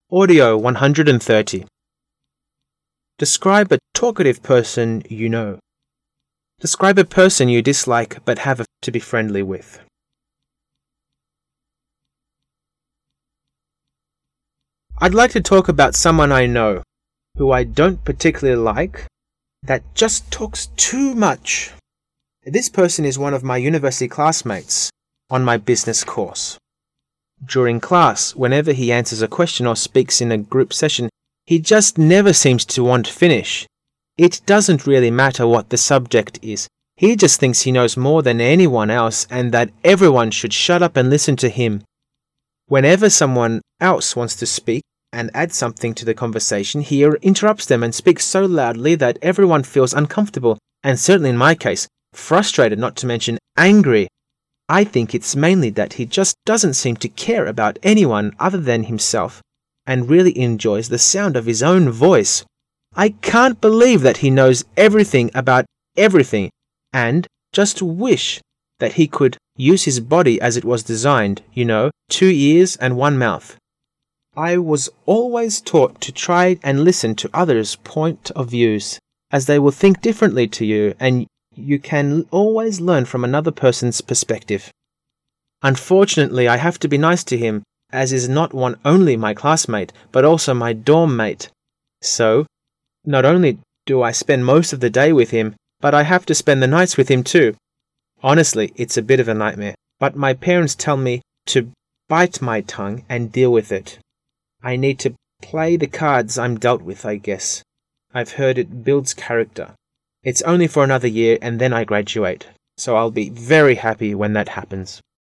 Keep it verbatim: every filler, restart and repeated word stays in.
Audio one hundred thirty. Describe a talkative person you know. Describe a person you dislike but have to be friendly with. I'd like to talk about someone I know, who I don't particularly like, that just talks too much. This person is one of my university classmates on my business course. During class, whenever he answers a question or speaks in a group session, he just never seems to want to finish. It doesn't really matter what the subject is. He just thinks he knows more than anyone else and that everyone should shut up and listen to him. Whenever someone else wants to speak and add something to the conversation, he interrupts them and speaks so loudly that everyone feels uncomfortable, and certainly in my case, frustrated, not to mention angry. I think it's mainly that he just doesn't seem to care about anyone other than himself, and really enjoys the sound of his own voice. I can't believe that he knows everything about everything, and just wish that he could use his body as it was designed, you know, two ears and one mouth. I was always taught to try and listen to others' point of views, as they will think differently to you, and you can always learn from another person's perspective. Unfortunately, I have to be nice to him, as is not one only my classmate, but also my dorm mate. So, not only do I spend most of the day with him, but I have to spend the nights with him too. Honestly, it's a bit of a nightmare, but my parents tell me to bite my tongue and deal with it. I need to play the cards I'm dealt with, I guess. I've heard it builds character. It's only for another year and then I graduate, so I'll be very happy when that happens.